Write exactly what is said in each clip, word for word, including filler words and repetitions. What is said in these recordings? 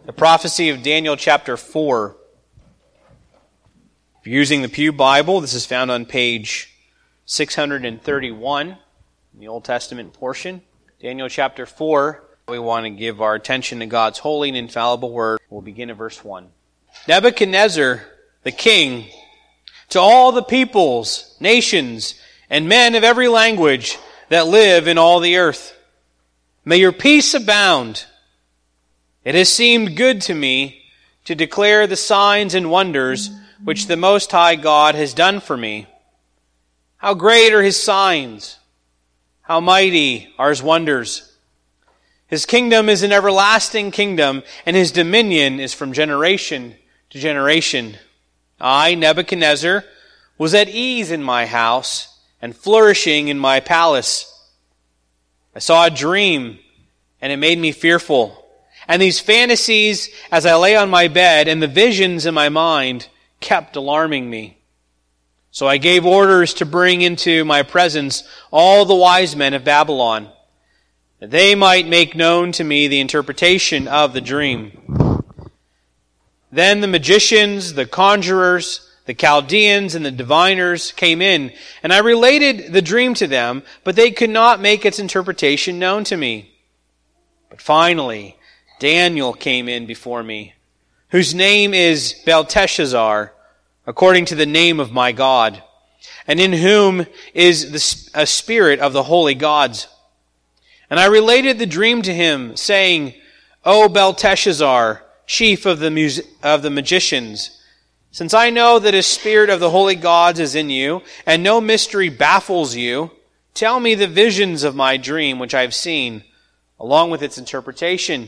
The prophecy of Daniel chapter four. If you're using the Pew Bible, this is found on page six hundred thirty-one in the Old Testament portion. Daniel chapter four. We want to give our attention to God's holy and infallible word. We'll begin at verse one. Nebuchadnezzar, the king, to all the peoples, nations, and men of every language that live in all the earth, may your peace abound. It has seemed good to me to declare the signs and wonders which the Most High God has done for me. How great are His signs! How mighty are His wonders! His kingdom is an everlasting kingdom, and His dominion is from generation to generation. I, Nebuchadnezzar, was at ease in my house and flourishing in my palace. I saw a dream, and it made me fearful. And these fantasies, as I lay on my bed, and the visions in my mind, kept alarming me. So I gave orders to bring into my presence all the wise men of Babylon, that they might make known to me the interpretation of the dream. Then the magicians, the conjurers, the Chaldeans, and the diviners came in, and I related the dream to them, but they could not make its interpretation known to me. But finally, Daniel came in before me, whose name is Belteshazzar, according to the name of my God, and in whom is the, a spirit of the holy gods. And I related the dream to him, saying, O Belteshazzar, chief of the, of the magicians, since I know that a spirit of the holy gods is in you, and no mystery baffles you, tell me the visions of my dream which I have seen, along with its interpretation.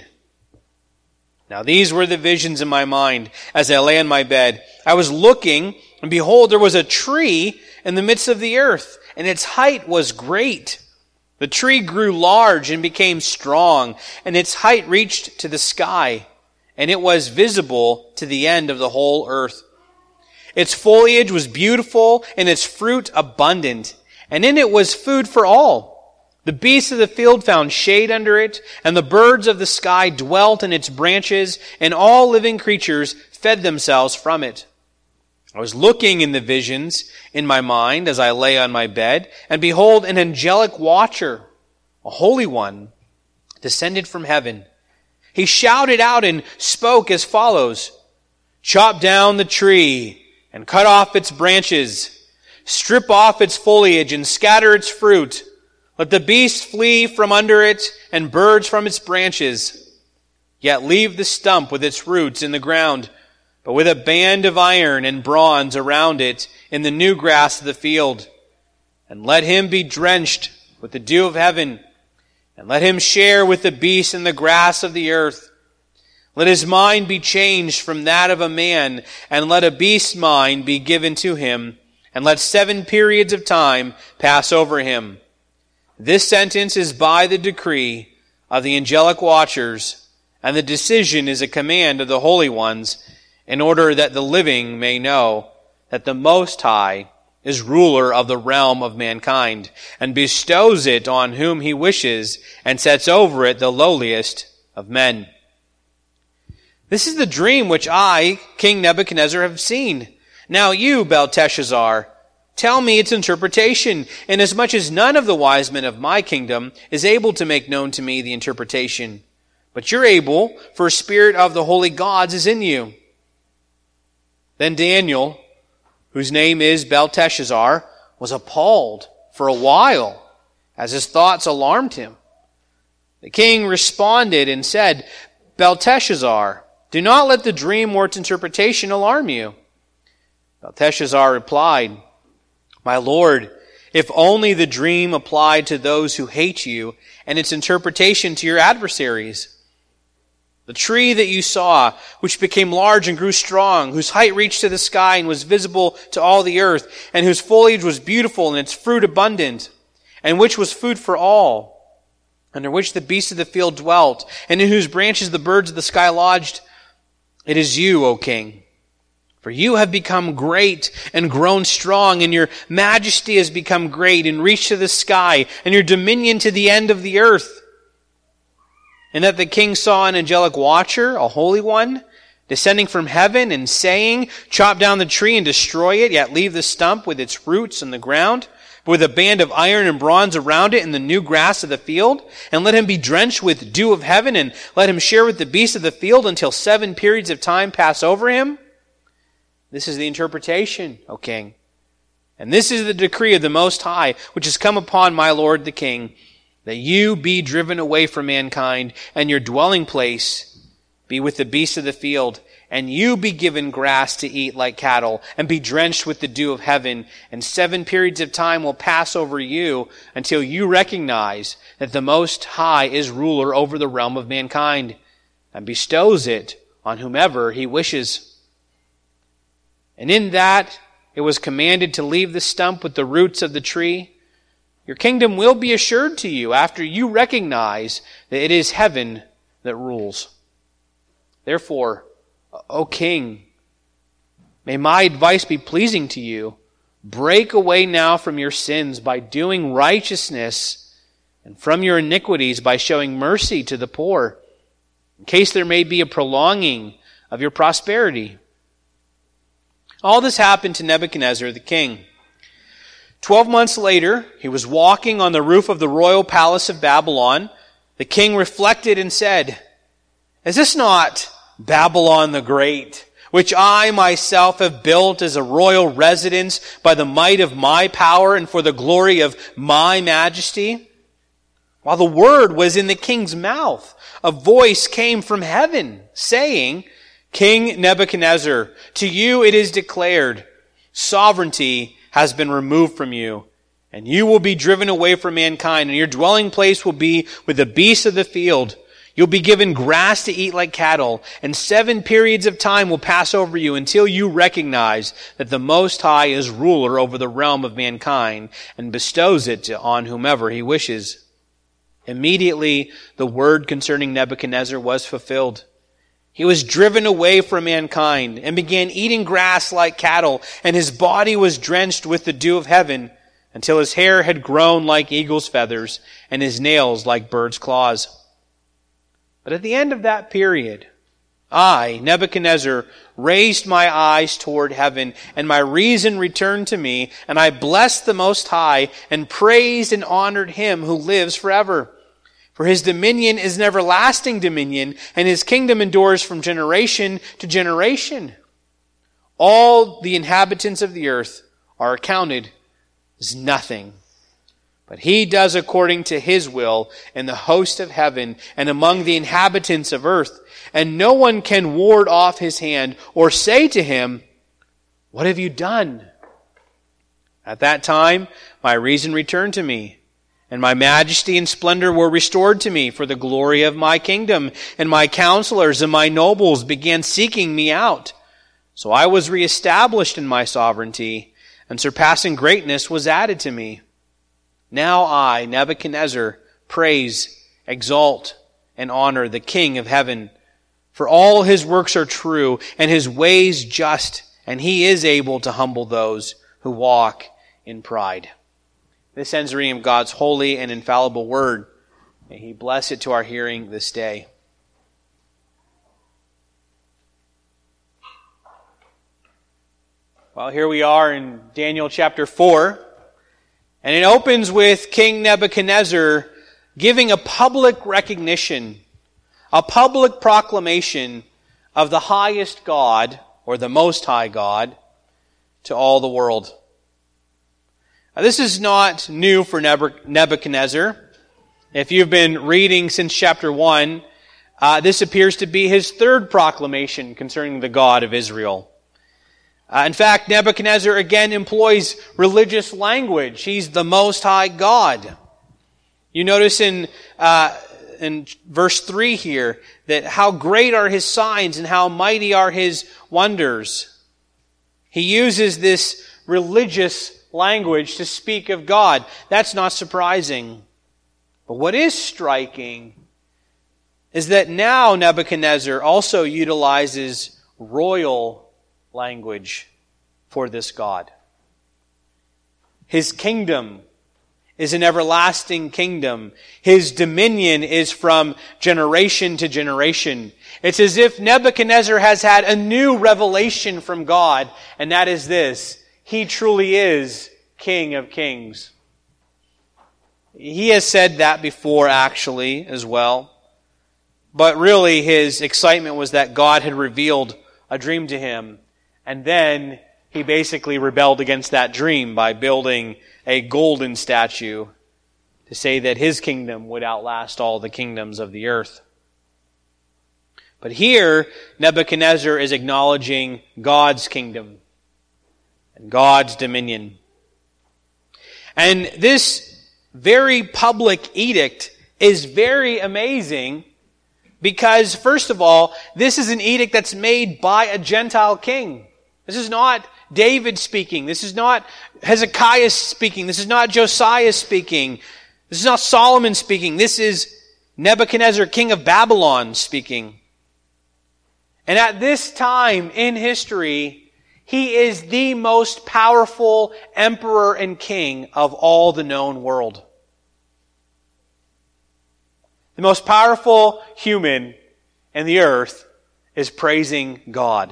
Now these were the visions in my mind as I lay on my bed. I was looking, and behold, there was a tree in the midst of the earth, and its height was great. The tree grew large and became strong, and its height reached to the sky, and it was visible to the end of the whole earth. Its foliage was beautiful, and its fruit abundant, and in it was food for all. The beasts of the field found shade under it, and the birds of the sky dwelt in its branches, and all living creatures fed themselves from it. I was looking in the visions in my mind as I lay on my bed, and behold, an angelic watcher, a holy one, descended from heaven. He shouted out and spoke as follows, Chop down the tree and cut off its branches, strip off its foliage and scatter its fruit. Let the beasts flee from under it, and birds from its branches. Yet leave the stump with its roots in the ground, but with a band of iron and bronze around it in the new grass of the field. And let him be drenched with the dew of heaven, and let him share with the beasts in the grass of the earth. Let his mind be changed from that of a man, and let a beast's mind be given to him, and let seven periods of time pass over him. This sentence is by the decree of the angelic watchers, and the decision is a command of the holy ones, in order that the living may know that the Most High is ruler of the realm of mankind, and bestows it on whom he wishes, and sets over it the lowliest of men. This is the dream which I, King Nebuchadnezzar, have seen. Now you, Belteshazzar, tell me its interpretation, inasmuch as none of the wise men of my kingdom is able to make known to me the interpretation. But you're able, for a spirit of the holy gods is in you. Then Daniel, whose name is Belteshazzar, was appalled for a while, as his thoughts alarmed him. The king responded and said, Belteshazzar, do not let the dream or its interpretation alarm you. Belteshazzar replied, My Lord, if only the dream applied to those who hate you, and its interpretation to your adversaries. The tree that you saw, which became large and grew strong, whose height reached to the sky and was visible to all the earth, and whose foliage was beautiful and its fruit abundant, and which was food for all, under which the beasts of the field dwelt, and in whose branches the birds of the sky lodged, it is you, O king. For you have become great and grown strong, and your majesty has become great and reached to the sky, and your dominion to the end of the earth. and that the king saw an angelic watcher, a holy one, descending from heaven and saying, chop down the tree and destroy it, yet leave the stump with its roots in the ground, but with a band of iron and bronze around it in the new grass of the field, and let him be drenched with dew of heaven, and let him share with the beasts of the field until seven periods of time pass over him. This is the interpretation, O king. And this is the decree of the Most High, which has come upon my lord the king, that you be driven away from mankind, and your dwelling place be with the beasts of the field, and you be given grass to eat like cattle, and be drenched with the dew of heaven, and seven periods of time will pass over you until you recognize that the Most High is ruler over the realm of mankind, and bestows it on whomever he wishes. And in that it was commanded to leave the stump with the roots of the tree. Your kingdom will be assured to you after you recognize that it is heaven that rules. Therefore, O king, may my advice be pleasing to you. Break away now from your sins by doing righteousness, and from your iniquities by showing mercy to the poor, in case there may be a prolonging of your prosperity. All this happened to Nebuchadnezzar the king. Twelve months later, he was walking on the roof of the royal palace of Babylon. The king reflected and said, is this not Babylon the Great, which I myself have built as a royal residence by the might of my power and for the glory of my majesty? While the word was in the king's mouth, a voice came from heaven, saying, King Nebuchadnezzar, to you it is declared, sovereignty has been removed from you, and you will be driven away from mankind, and your dwelling place will be with the beasts of the field. You'll be given grass to eat like cattle, and seven periods of time will pass over you until you recognize that the Most High is ruler over the realm of mankind and bestows it on whomever he wishes. Immediately, the word concerning Nebuchadnezzar was fulfilled. He was driven away from mankind and began eating grass like cattle, and his body was drenched with the dew of heaven until his hair had grown like eagle's feathers and his nails like bird's claws. But at the end of that period, I, Nebuchadnezzar, raised my eyes toward heaven, and my reason returned to me, and I blessed the Most High and praised and honored him who lives forever. For his dominion is an everlasting dominion, and his kingdom endures from generation to generation. All the inhabitants of the earth are accounted as nothing. But he does according to his will in the host of heaven and among the inhabitants of earth. And no one can ward off his hand or say to him, what have you done? At that time, my reason returned to me, and my majesty and splendor were restored to me for the glory of my kingdom. And my counselors and my nobles began seeking me out. So I was reestablished in my sovereignty, and surpassing greatness was added to me. Now I, Nebuchadnezzar, praise, exalt, and honor the King of heaven. For all his works are true, and his ways just, and he is able to humble those who walk in pride. This ends the reading of God's holy and infallible word. May he bless it to our hearing this day. Well, here we are in Daniel chapter four, and it opens with King Nebuchadnezzar giving a public recognition, a public proclamation of the highest God, or the Most High God, to all the world. Now, this is not new for Nebuchadnezzar. If you've been reading since chapter one, uh, this appears to be his third proclamation concerning the God of Israel. Uh, in fact, Nebuchadnezzar again employs religious language. He's the Most High God. You notice in uh, in verse three here that how great are his signs and how mighty are his wonders. He uses this religious language to speak of God. That's not surprising. But what is striking is that now Nebuchadnezzar also utilizes royal language for this God. His kingdom is an everlasting kingdom. His dominion is from generation to generation. It's as if Nebuchadnezzar has had a new revelation from God, and that is this: he truly is King of Kings. He has said that before, actually, as well. But really, his excitement was that God had revealed a dream to him, and then he basically rebelled against that dream by building a golden statue to say that his kingdom would outlast all the kingdoms of the earth. But here, Nebuchadnezzar is acknowledging God's kingdom and God's dominion. And this very public edict is very amazing because, first of all, this is an edict that's made by a Gentile king. This is not David speaking. This is not Hezekiah speaking. This is not Josiah speaking. This is not Solomon speaking. This is Nebuchadnezzar, king of Babylon, speaking. And at this time in history, he is the most powerful emperor and king of all the known world. The most powerful human in the earth is praising God.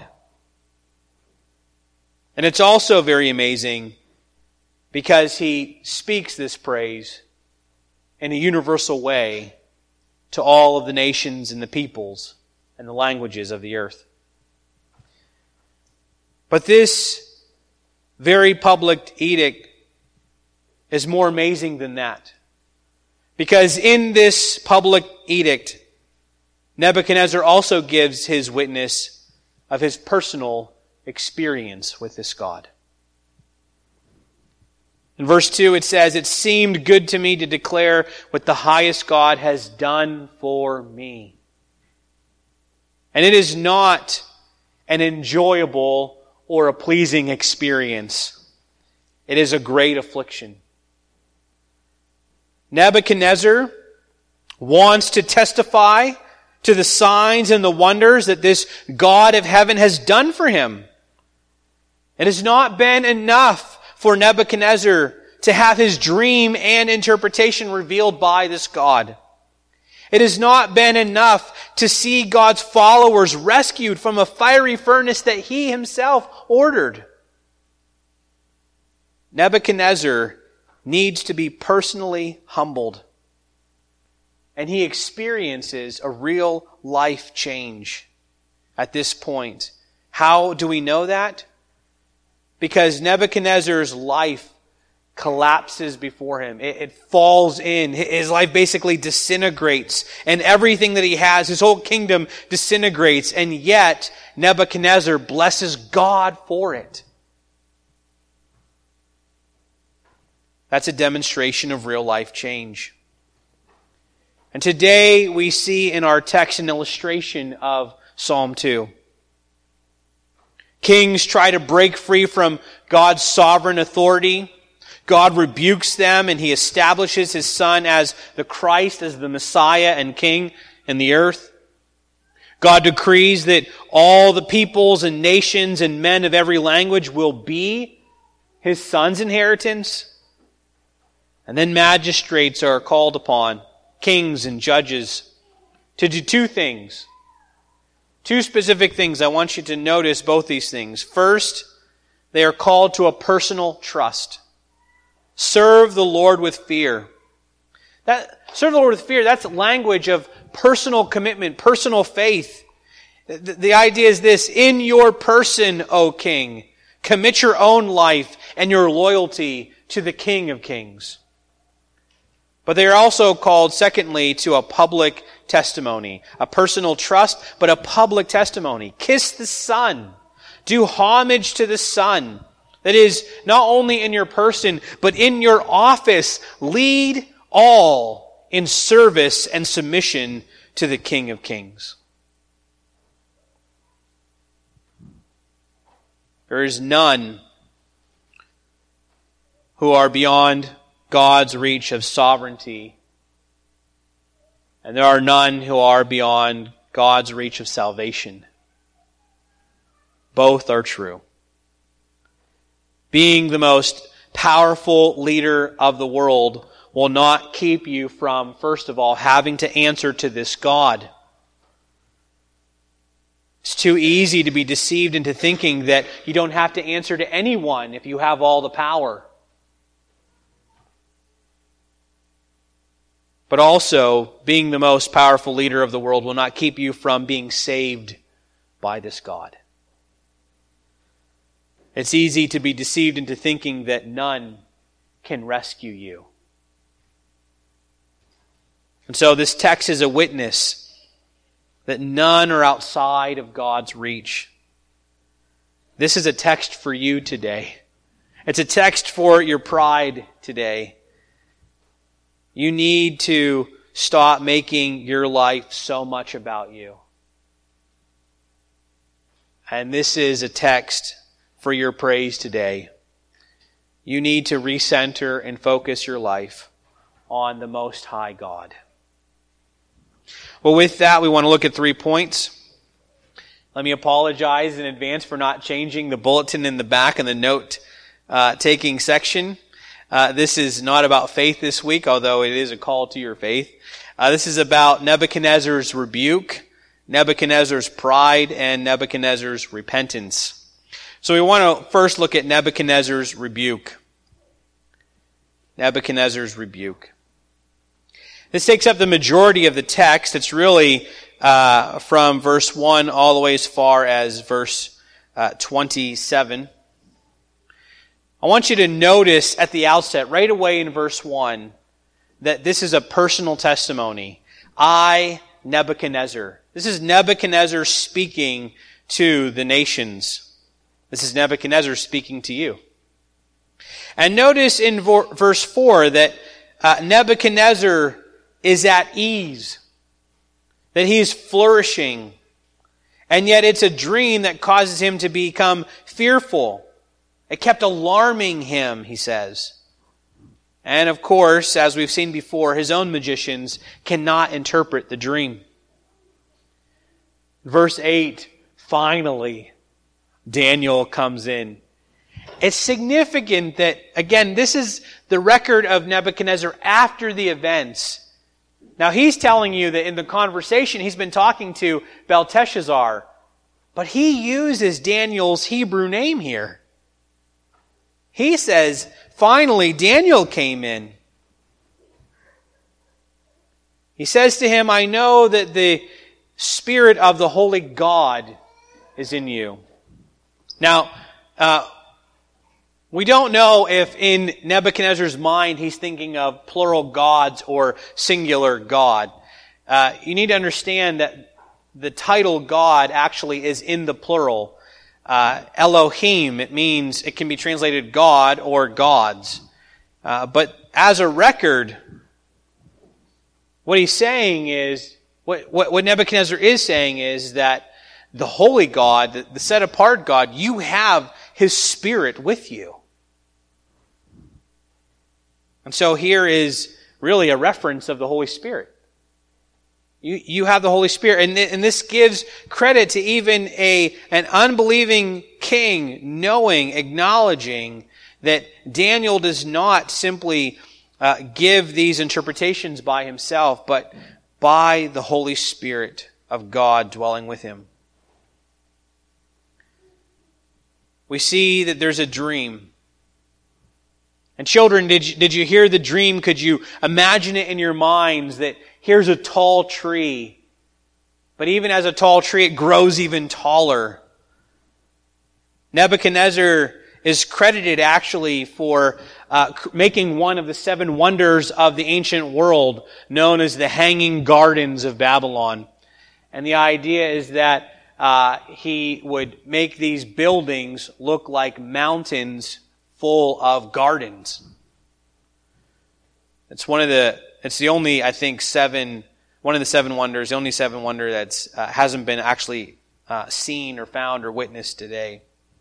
And it's also very amazing because he speaks this praise in a universal way to all of the nations and the peoples and the languages of the earth. But this very public edict is more amazing than that. Because in this public edict, Nebuchadnezzar also gives his witness of his personal experience with this God. In verse two it says, "It seemed good to me to declare what the highest God has done for me." And it is not an enjoyable or a pleasing experience. It is a great affliction. Nebuchadnezzar wants to testify to the signs and the wonders that this God of heaven has done for him. It has not been enough for Nebuchadnezzar to have his dream and interpretation revealed by this God. It has not been enough to see God's followers rescued from a fiery furnace that he himself ordered. Nebuchadnezzar needs to be personally humbled. And he experiences a real life change at this point. How do we know that? Because Nebuchadnezzar's life collapses before him. It, it falls in. His life basically disintegrates. And everything that he has, his whole kingdom disintegrates. And yet, Nebuchadnezzar blesses God for it. That's a demonstration of real life change. And today we see in our text an illustration of Psalm two. Kings try to break free from God's sovereign authority. God rebukes them and he establishes his Son as the Christ, as the Messiah and King in the earth. God decrees that all the peoples and nations and men of every language will be his Son's inheritance. And then magistrates are called upon, kings and judges, to do two things. Two specific things. I want you to notice both these things. First, they are called to a personal trust. Serve the Lord with fear. That serve the Lord with fear, that's language of personal commitment, personal faith. The, the idea is this: in your person, O King, commit your own life and your loyalty to the King of Kings. But they are also called, secondly, to a public testimony. A personal trust, but a public testimony. Kiss the Son. Do homage to the Son. That is, not only in your person, but in your office. Lead all in service and submission to the King of Kings. There is none who are beyond God's reach of sovereignty. And there are none who are beyond God's reach of salvation. Both are true. Being the most powerful leader of the world, will not keep you from, first of all, having to answer to this God. It's too easy to be deceived into thinking that you don't have to answer to anyone if you have all the power. But also, being the most powerful leader of the world will not keep you from being saved by this God. It's easy to be deceived into thinking that none can rescue you. And so this text is a witness that none are outside of God's reach. This is a text for you today. It's a text for your pride today. You need to stop making your life so much about you. And this is a text for your praise today. You need to recenter and focus your life on the Most High God. Well, with that, we want to look at three points. Let me apologize in advance for not changing the bulletin in the back and the note-taking uh, section. Uh, this is not about faith this week, although it is a call to your faith. Uh, this is about Nebuchadnezzar's rebuke, Nebuchadnezzar's pride, and Nebuchadnezzar's repentance. So we want to first look at Nebuchadnezzar's rebuke. Nebuchadnezzar's rebuke. This takes up the majority of the text. It's really uh, from verse one all the way as far as verse uh, twenty-seven. I want you to notice at the outset, right away in verse one, that this is a personal testimony. I, Nebuchadnezzar. This is Nebuchadnezzar speaking to the nations. This is Nebuchadnezzar speaking to you. And notice in verse four that uh, Nebuchadnezzar is at ease, that he is flourishing, and yet it's a dream that causes him to become fearful. It kept alarming him, he says. And of course, as we've seen before, his own magicians cannot interpret the dream. Verse eight, finally, Daniel comes in. It's significant that, again, this is the record of Nebuchadnezzar after the events. Now, he's telling you that in the conversation he's been talking to Belteshazzar, but he uses Daniel's Hebrew name here. He says, finally, Daniel came in. He says to him, I know that the Spirit of the Holy God is in you. Now, uh, we don't know if in Nebuchadnezzar's mind he's thinking of plural gods or singular God. Uh, you need to understand that the title God actually is in the plural. Uh, Elohim, it means, it can be translated God or gods. Uh, but as a record, what he's saying is, what, what, what Nebuchadnezzar is saying is that the holy God, the, the set-apart God, you have His Spirit with you. And so here is really a reference of the Holy Spirit. You, you have the Holy Spirit. And, th- and this gives credit to even a, an unbelieving king knowing, acknowledging that Daniel does not simply uh, give these interpretations by himself, but by the Holy Spirit of God dwelling with him. We see that there's a dream. And children, did you, did you hear the dream? Could you imagine it in your minds that here's a tall tree, but even as a tall tree, it grows even taller. Nebuchadnezzar is credited actually for uh, making one of the seven wonders of the ancient world, known as the Hanging Gardens of Babylon. And the idea is that uh, he would make these buildings look like mountains full of gardens. It's one of the, it's the only, I think, seven, one of the seven wonders, the only seven wonder that's uh, hasn't been actually uh, seen or found or witnessed today.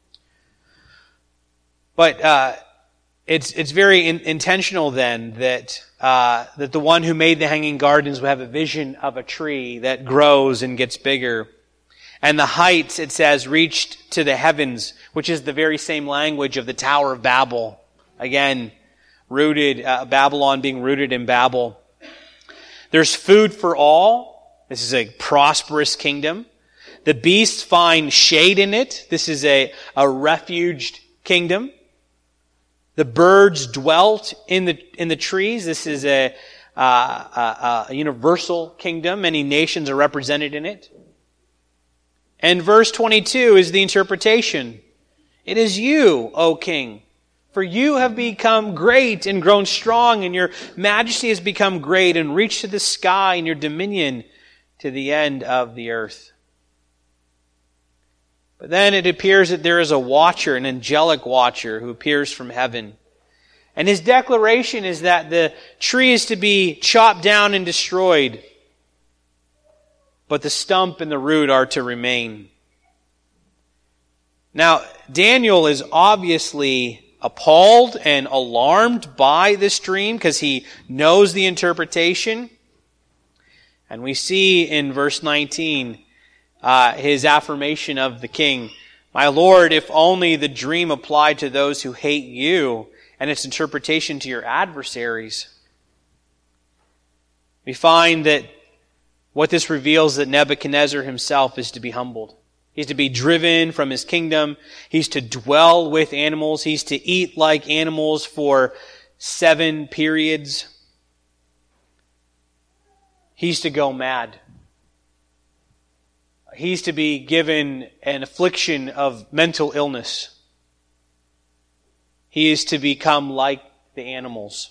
But uh, it's it's very in, intentional then that uh, that the one who made the Hanging Gardens will have a vision of a tree that grows and gets bigger. And the heights, it says, reached to the heavens, which is the very same language of the Tower of Babel. Again, rooted, uh, Babylon being rooted in Babel. There's food for all. This is a prosperous kingdom. The beasts find shade in it. This is a, a refuged kingdom. The birds dwelt in the in the trees. This is a, uh, a, a universal kingdom. Many nations are represented in it. And verse twenty-two is the interpretation. It is you, O king, for you have become great and grown strong, and your majesty has become great and reached to the sky, and your dominion to the end of the earth. But then it appears that there is a watcher, an angelic watcher, who appears from heaven. And his declaration is that the tree is to be chopped down and destroyed, but the stump and the root are to remain. Now, Daniel is obviously appalled and alarmed by this dream because he knows the interpretation. And we see in verse nineteen uh, his affirmation of the king, "My Lord, if only the dream applied to those who hate you and its interpretation to your adversaries." We find that what this reveals that Nebuchadnezzar himself is to be humbled. He's to be driven from his kingdom. He's to dwell with animals. He's to eat like animals for seven periods. He's to go mad. He's to be given an affliction of mental illness. He is to become like the animals.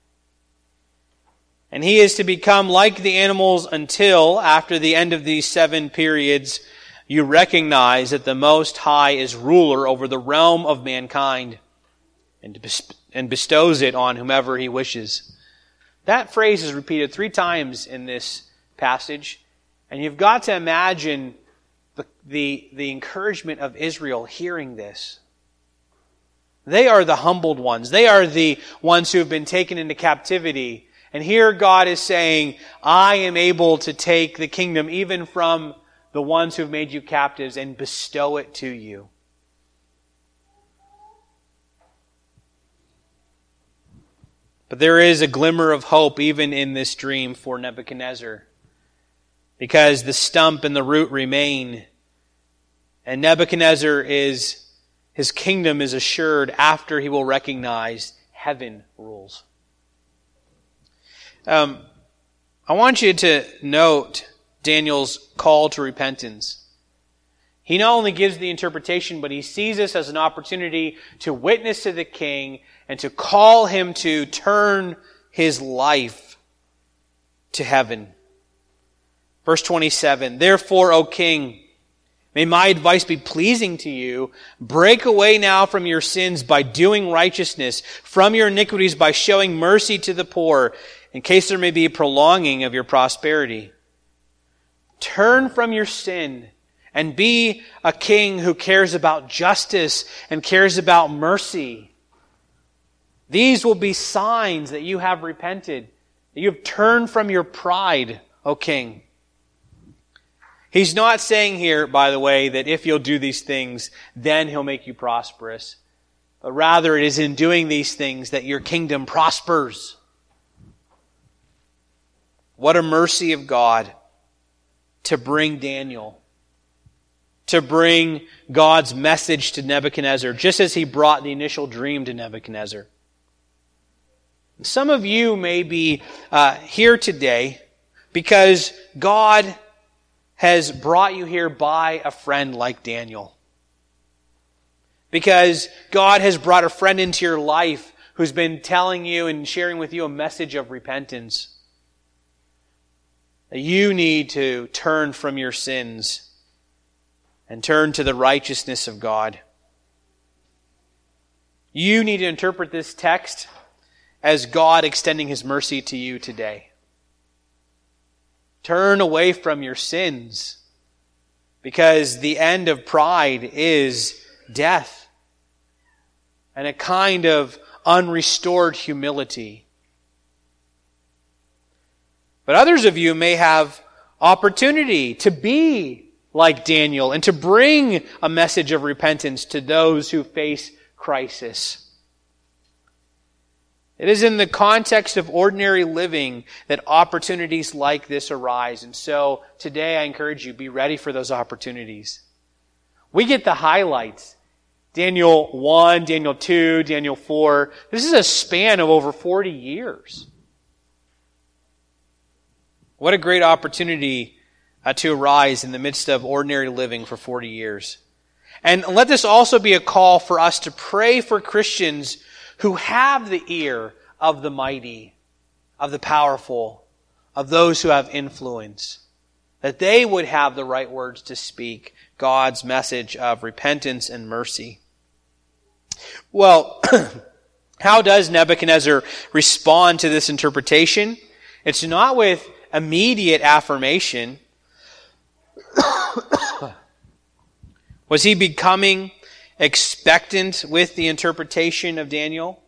And he is to become like the animals until, after the end of these seven periods, you recognize that the Most High is ruler over the realm of mankind and bestows it on whomever he wishes. That phrase is repeated three times in this passage, and you've got to imagine the, the, the encouragement of Israel hearing this. They are the humbled ones. They are the ones who have been taken into captivity. And here God is saying, I am able to take the kingdom even from the ones who have made you captives and bestow it to you. But there is a glimmer of hope even in this dream for Nebuchadnezzar, because the stump and the root remain. And Nebuchadnezzar is, his kingdom is assured after he will recognize heaven rules. Um, I want you to note Daniel's call to repentance. He not only gives the interpretation, but he sees this as an opportunity to witness to the king and to call him to turn his life to heaven. Verse twenty-seven, "Therefore, O king, may my advice be pleasing to you. Break away now from your sins by doing righteousness, from your iniquities by showing mercy to the poor, in case there may be a prolonging of your prosperity. Turn from your sin and be a king who cares about justice and cares about mercy. These will be signs that you have repented, that you have turned from your pride, O king." He's not saying here, by the way, that if you'll do these things, then he'll make you prosperous. But rather, it is in doing these things that your kingdom prospers. What a mercy of God to bring Daniel, to bring God's message to Nebuchadnezzar, just as he brought the initial dream to Nebuchadnezzar. Some of you may be uh, here today because God has brought you here by a friend like Daniel. Because God has brought a friend into your life who's been telling you and sharing with you a message of repentance. That you need to turn from your sins and turn to the righteousness of God. You need to interpret this text as God extending His mercy to you today. Turn away from your sins, because the end of pride is death and a kind of unrestored humility. But others of you may have opportunity to be like Daniel and to bring a message of repentance to those who face crisis. It is in the context of ordinary living that opportunities like this arise. And so today I encourage you, be ready for those opportunities. We get the highlights. Daniel one, Daniel two, Daniel four. This is a span of over forty years. What a great opportunity uh, to arise in the midst of ordinary living for forty years. And let this also be a call for us to pray for Christians who have the ear of the mighty, of the powerful, of those who have influence, that they would have the right words to speak God's message of repentance and mercy. Well, how does Nebuchadnezzar respond to this interpretation? It's not with immediate affirmation. Was he becoming expectant with the interpretation of Daniel?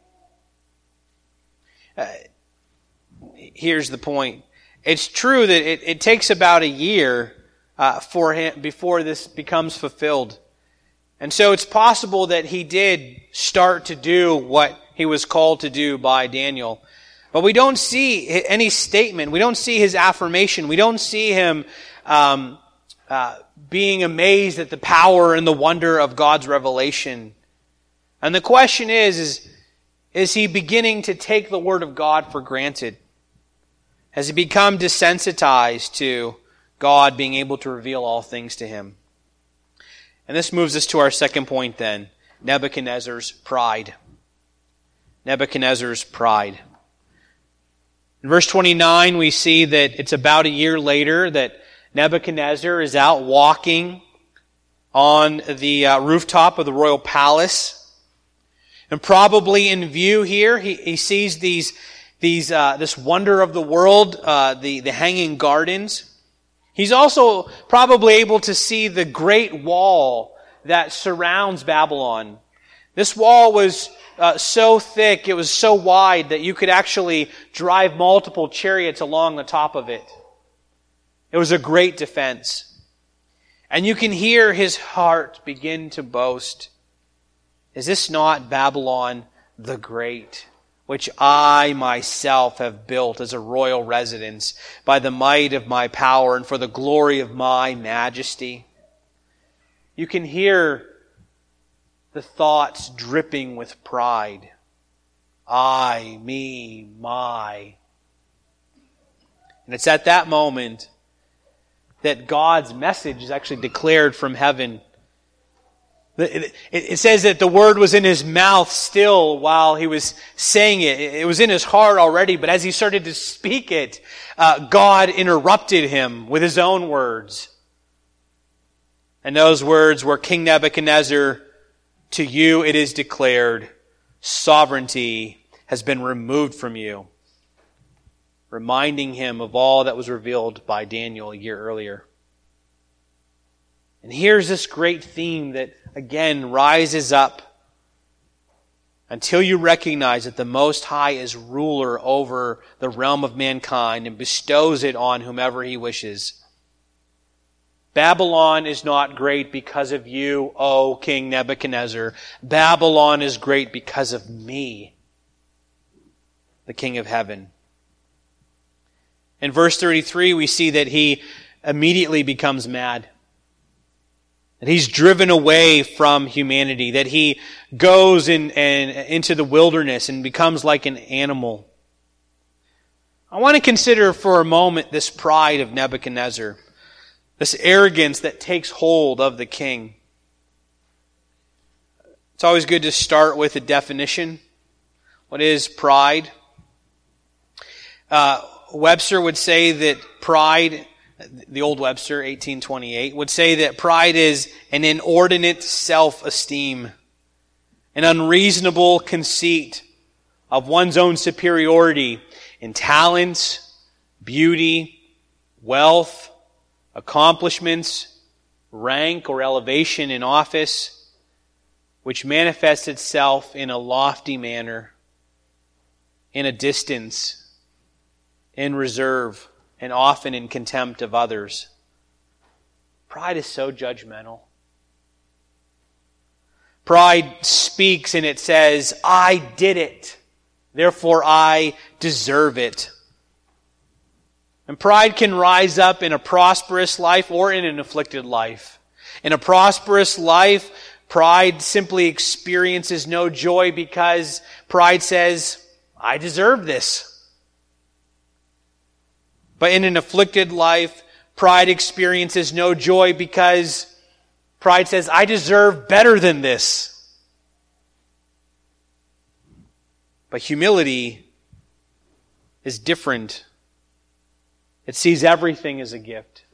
Uh, here's the point. It's true that it, it takes about a year uh, for him before this becomes fulfilled. And so it's possible that he did start to do what he was called to do by Daniel. But we don't see any statement. We don't see his affirmation. We don't see him um, uh, being amazed at the power and the wonder of God's revelation. And the question is, is, is he beginning to take the Word of God for granted? Has he become desensitized to God being able to reveal all things to him? And this moves us to our second point then, Nebuchadnezzar's pride. Nebuchadnezzar's pride. In verse twenty-nine, we see that it's about a year later that Nebuchadnezzar is out walking on the uh, rooftop of the royal palace. And probably in view here, he, he sees these, these, uh, this wonder of the world, uh, the, the hanging gardens. He's also probably able to see the great wall that surrounds Babylon. This wall was uh, so thick, it was so wide that you could actually drive multiple chariots along the top of it. It was a great defense. And you can hear his heart begin to boast. Is this not Babylon the Great, which I myself have built as a royal residence by the might of my power and for the glory of my majesty? You can hear the thoughts dripping with pride. I, me, my. And it's at that moment that God's message is actually declared from heaven. It says that the word was in his mouth still while he was saying it. It was in his heart already, but as he started to speak it, uh, God interrupted him with his own words. And those words were, King Nebuchadnezzar, to you it is declared, sovereignty has been removed from you. Reminding him of all that was revealed by Daniel a year earlier. And here's this great theme that, again, rises up until you recognize that the Most High is ruler over the realm of mankind and bestows it on whomever He wishes. Babylon is not great because of you, O King Nebuchadnezzar. Babylon is great because of me, the King of Heaven. In verse thirty-three, we see that he immediately becomes mad. That he's driven away from humanity. That he goes in, and into the wilderness and becomes like an animal. I want to consider for a moment this pride of Nebuchadnezzar. This arrogance that takes hold of the king. It's always good to start with a definition. What is pride? Uh, Webster would say that pride, the old Webster, eighteen twenty-eight, would say that pride is an inordinate self-esteem, an unreasonable conceit of one's own superiority in talents, beauty, wealth, accomplishments, rank or elevation in office, which manifests itself in a lofty manner, in a distance, in reserve, and often in contempt of others. Pride is so judgmental. Pride speaks and it says, I did it. Therefore I deserve it. And pride can rise up in a prosperous life or in an afflicted life. In a prosperous life, pride simply experiences no joy because pride says, I deserve this. But in an afflicted life, pride experiences no joy because pride says, I deserve better than this. But humility is different. It sees everything as a gift.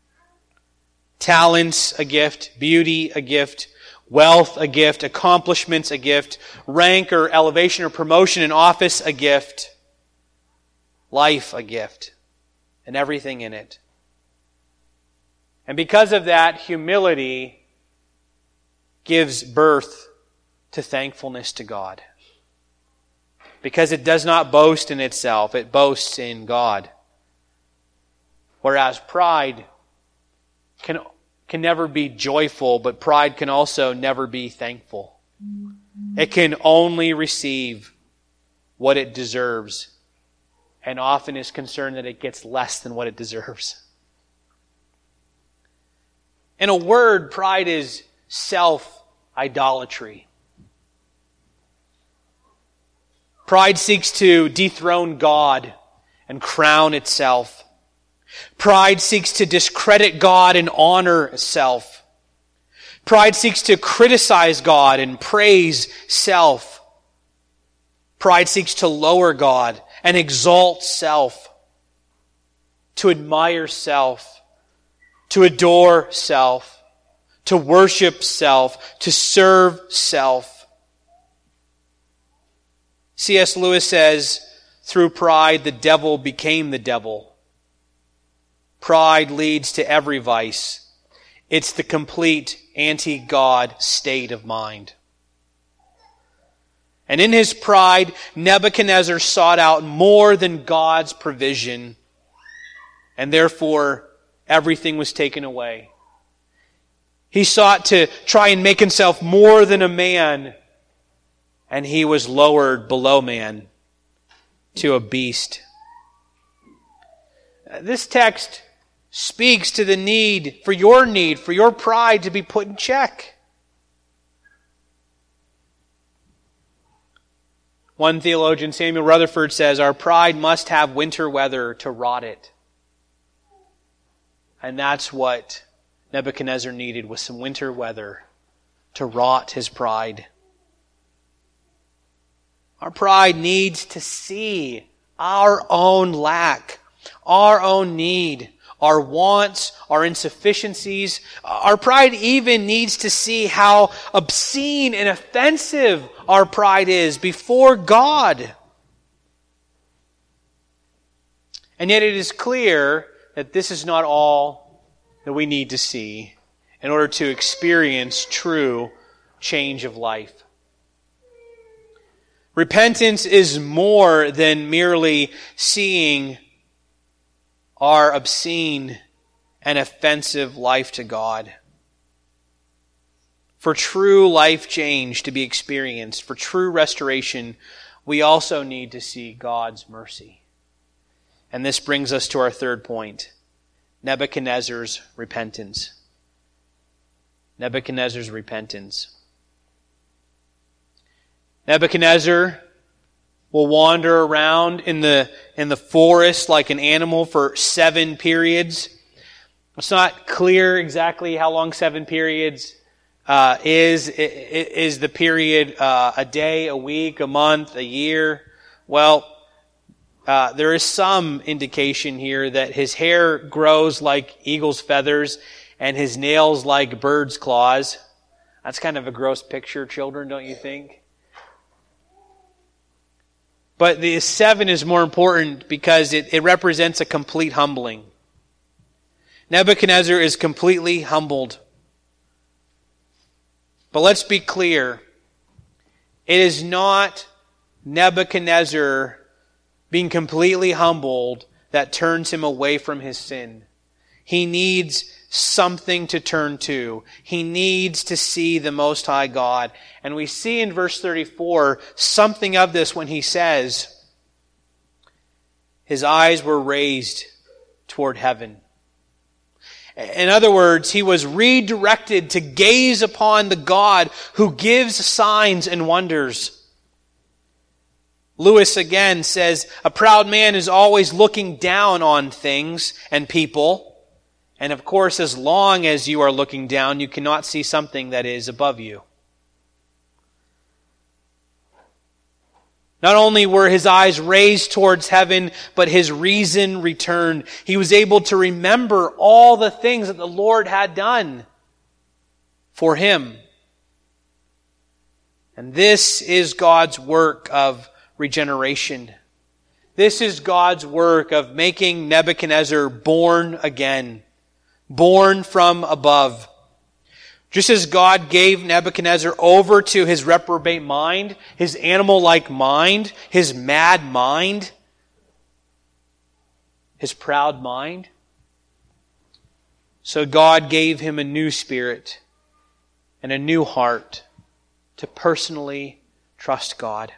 Talents a gift, beauty a gift, wealth a gift, accomplishments a gift, rank or elevation or promotion in office a gift, life a gift, and everything in it. And because of that, humility gives birth to thankfulness to God. Because it does not boast in itself, it boasts in God. Whereas pride can, can never be joyful, but pride can also never be thankful. It can only receive what it deserves, and often is concerned that it gets less than what it deserves. In a word, pride is self-idolatry. Pride seeks to dethrone God and crown itself. Pride seeks to discredit God and honor itself. Pride seeks to criticize God and praise self. Pride seeks to lower God and exalt self, to admire self, to adore self, to worship self, to serve self. C S Lewis says, through pride the devil became the devil. Pride leads to every vice. It's the complete anti-God state of mind. And in his pride, Nebuchadnezzar sought out more than God's provision, and therefore everything was taken away. He sought to try and make himself more than a man, and he was lowered below man to a beast. This text speaks to the need, for your need, for your pride to be put in check. One theologian, Samuel Rutherford, says, our pride must have winter weather to rot it. And that's what Nebuchadnezzar needed, was some winter weather to rot his pride. Our pride needs to see our own lack, our own need, our wants, our insufficiencies. Our pride even needs to see how obscene and offensive our pride is before God. And yet it is clear that this is not all that we need to see in order to experience true change of life. Repentance is more than merely seeing our obscene and offensive life to God. For true life change to be experienced, for true restoration, we also need to see God's mercy. And this brings us to our third point, Nebuchadnezzar's repentance. Nebuchadnezzar's repentance. Nebuchadnezzar will wander around in the in the forest like an animal for seven periods. It's not clear exactly how long seven periods uh, is. Is the period uh, a day, a week, a month, a year? Well, uh, there is some indication here that his hair grows like eagle's feathers and his nails like bird's claws. That's kind of a gross picture, children, don't you think? But the seven is more important because it, it represents a complete humbling. Nebuchadnezzar is completely humbled. But let's be clear. It is not Nebuchadnezzar being completely humbled that turns him away from his sin. He needs something to turn to. He needs to see the Most High God. And we see in verse thirty-four something of this when he says, his eyes were raised toward heaven. In other words, he was redirected to gaze upon the God who gives signs and wonders. Lewis again says, a proud man is always looking down on things and people. And of course, as long as you are looking down, you cannot see something that is above you. Not only were his eyes raised towards heaven, but his reason returned. He was able to remember all the things that the Lord had done for him. And this is God's work of regeneration. This is God's work of making Nebuchadnezzar born again, born from above. Just as God gave Nebuchadnezzar over to his reprobate mind, his animal-like mind, his mad mind, his proud mind, so God gave him a new spirit and a new heart to personally trust God.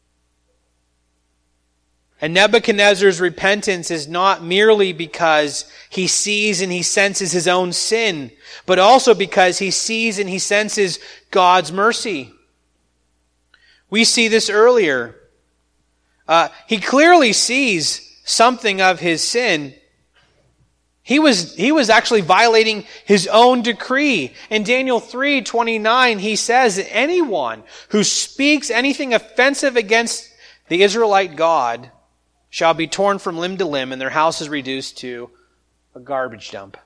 And Nebuchadnezzar's repentance is not merely because he sees and he senses his own sin, but also because he sees and he senses God's mercy. We see this earlier. Uh, he clearly sees something of his sin. He was, he was actually violating his own decree. In Daniel three twenty-nine, he says that anyone who speaks anything offensive against the Israelite God shall be torn from limb to limb, and their house is reduced to a garbage dump.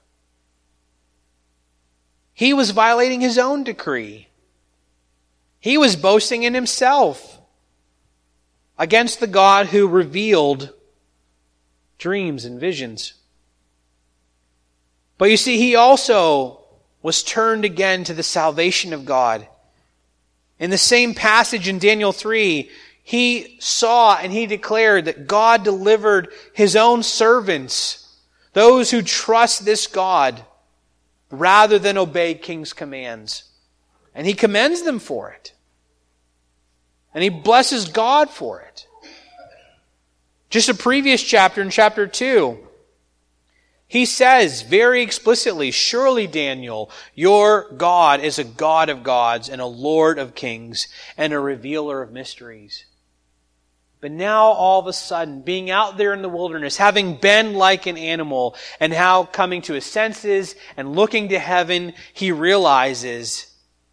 He was violating his own decree. He was boasting in himself against the God who revealed dreams and visions. But you see, he also was turned again to the salvation of God. In the same passage in Daniel three, he saw and he declared that God delivered his own servants, those who trust this God, rather than obey king's commands. And he commends them for it. And he blesses God for it. Just a previous chapter, in chapter two, he says very explicitly, surely, Daniel, your God is a God of gods and a Lord of kings and a revealer of mysteries. But now, all of a sudden, being out there in the wilderness, having been like an animal, and how coming to his senses and looking to heaven, he realizes,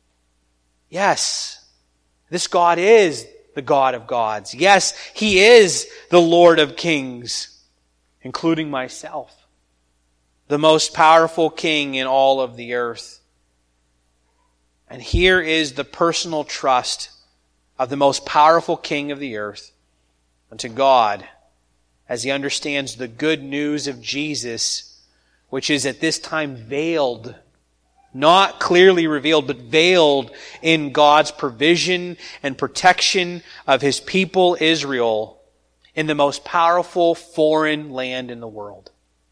yes, this God is the God of gods. Yes, he is the Lord of kings, including myself, the most powerful king in all of the earth. And here is the personal trust of the most powerful king of the earth unto God as he understands the good news of Jesus, which is at this time veiled, not clearly revealed, but veiled in God's provision and protection of his people Israel in the most powerful foreign land in the world.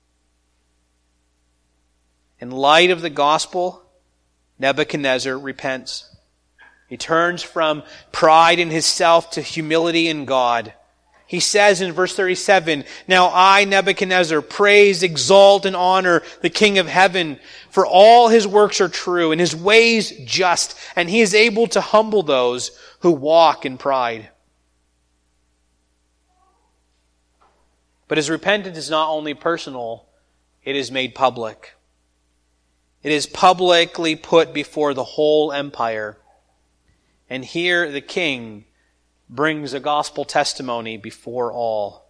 In light of the gospel, Nebuchadnezzar repents. He turns from pride in himself to humility in God. He says in verse thirty-seven, now I, Nebuchadnezzar, praise, exalt, and honor the King of heaven, for all his works are true, and his ways just, and he is able to humble those who walk in pride. But his repentance is not only personal, it is made public. It is publicly put before the whole empire. And here the king brings a gospel testimony before all.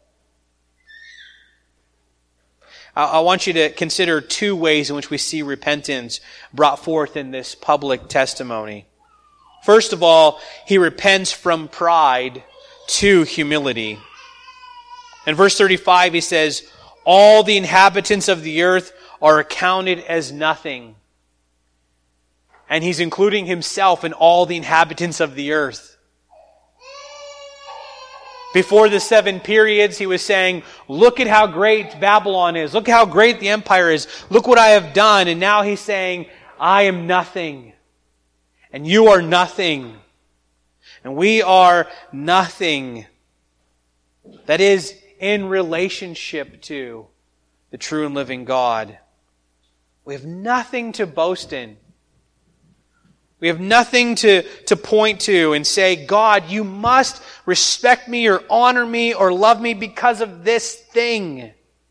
I want you to consider two ways in which we see repentance brought forth in this public testimony. First of all, he repents from pride to humility. In verse thirty-five, he says, all the inhabitants of the earth are accounted as nothing. And he's including himself in all the inhabitants of the earth. Before the seven periods, he was saying, look at how great Babylon is. Look how great the empire is. Look what I have done. And now he's saying, I am nothing. And you are nothing. And we are nothing. That is, in relationship to the true and living God. We have nothing to boast in. We have nothing to, to point to and say, God, you must respect me or honor me or love me because of this thing.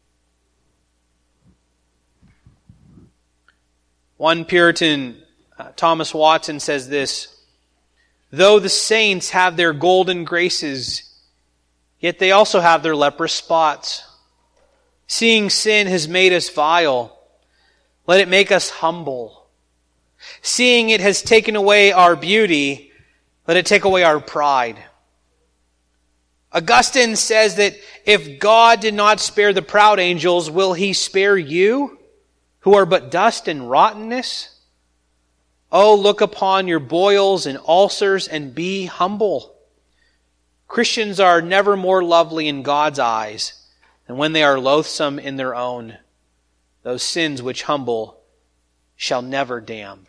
One Puritan, uh, Thomas Watson, says this, though the saints have their golden graces, yet they also have their leprous spots. Seeing sin has made us vile, let it make us humble. Seeing it has taken away our beauty, let it take away our pride. Augustine says that if God did not spare the proud angels, will He spare you, who are but dust and rottenness? Oh, look upon your boils and ulcers and be humble. Christians are never more lovely in God's eyes than when they are loathsome in their own. Those sins which humble shall never damn.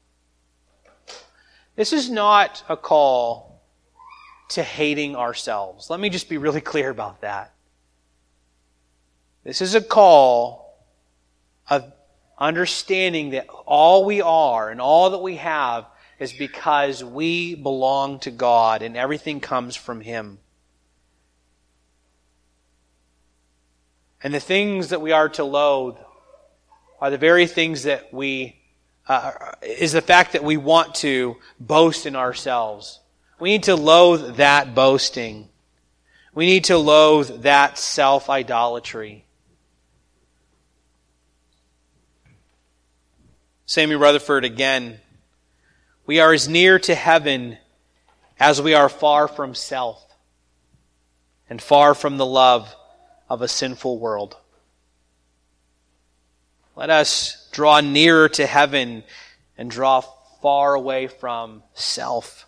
This is not a call to hating ourselves. Let me just be really clear about that. This is a call of understanding that all we are and all that we have is because we belong to God and everything comes from Him. And the things that we are to loathe are the very things that we Uh, is the fact that we want to boast in ourselves. We need to loathe that boasting. We need to loathe that self-idolatry. Samuel Rutherford again. We are as near to heaven as we are far from self and far from the love of a sinful world. Let us draw nearer to heaven and draw far away from self.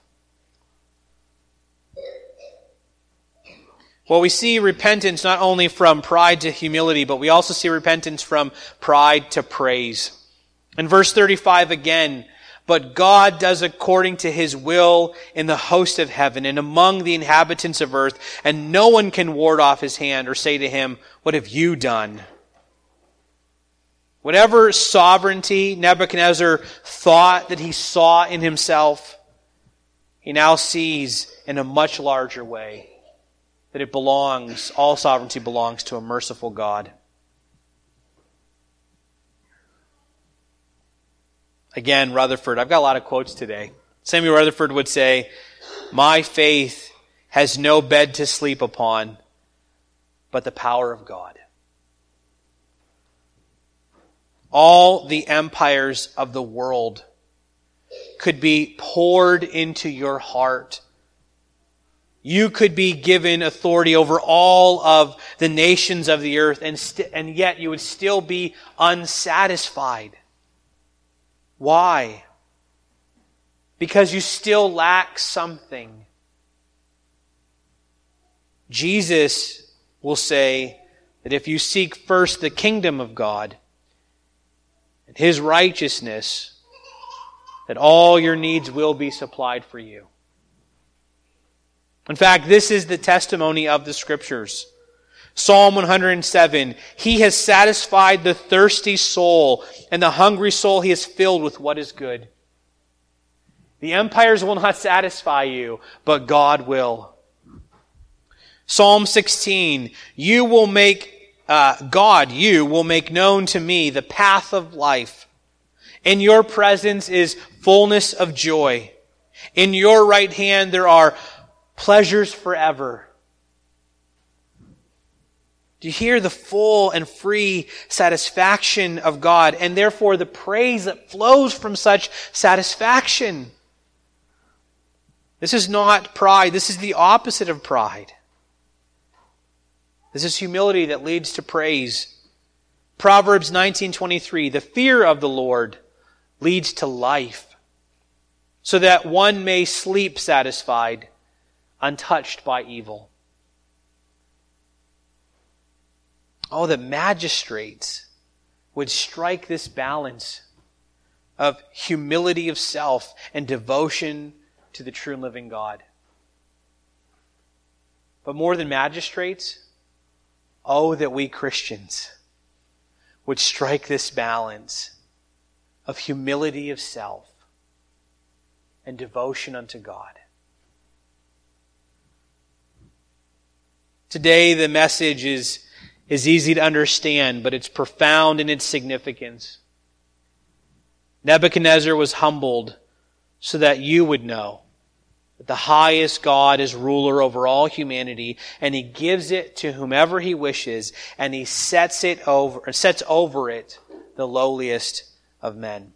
Well, we see repentance not only from pride to humility, but we also see repentance from pride to praise. In verse thirty-five again, but God does according to His will in the host of heaven and among the inhabitants of earth, and no one can ward off His hand or say to Him, what have you done? Whatever sovereignty Nebuchadnezzar thought that he saw in himself, he now sees in a much larger way that it belongs, all sovereignty belongs to a merciful God. Again, Rutherford, I've got a lot of quotes today. Samuel Rutherford would say, my faith has no bed to sleep upon, but the power of God. All the empires of the world could be poured into your heart. You could be given authority over all of the nations of the earth, and, st- and yet you would still be unsatisfied. Why? Because you still lack something. Jesus will say that if you seek first the kingdom of God and His righteousness, that all your needs will be supplied for you. In fact, this is the testimony of the Scriptures. Psalm one hundred seven, He has satisfied the thirsty soul, and the hungry soul He has filled with what is good. The empires will not satisfy you, but God will. Psalm sixteen, You will make Uh, God, you will make known to me the path of life. In your presence is fullness of joy. In your right hand there are pleasures forever. Do you hear the full and free satisfaction of God, and therefore the praise that flows from such satisfaction? This is not pride. This is the opposite of pride. This is humility that leads to praise. Proverbs nineteen twenty-three, the fear of the Lord leads to life, so that one may sleep satisfied, untouched by evil. Oh, that magistrates would strike this balance of humility of self and devotion to the true and living God. But more than magistrates, oh, that we Christians would strike this balance of humility of self and devotion unto God. Today the message is, is easy to understand, but it's profound in its significance. Nebuchadnezzar was humbled so that you would know that the highest God is ruler over all humanity, and He gives it to whomever He wishes, and He sets it over, sets over it the lowliest of men.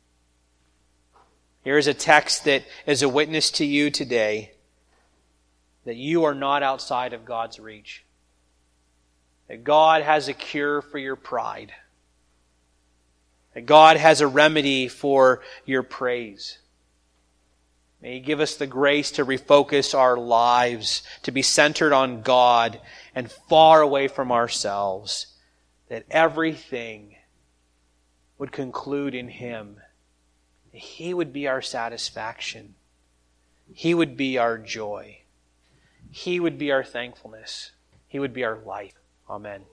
Here is a text that is a witness to you today that you are not outside of God's reach. That God has a cure for your pride. That God has a remedy for your praise. May He give us the grace to refocus our lives, to be centered on God and far away from ourselves. That everything would conclude in Him. He would be our satisfaction. He would be our joy. He would be our thankfulness. He would be our life. Amen.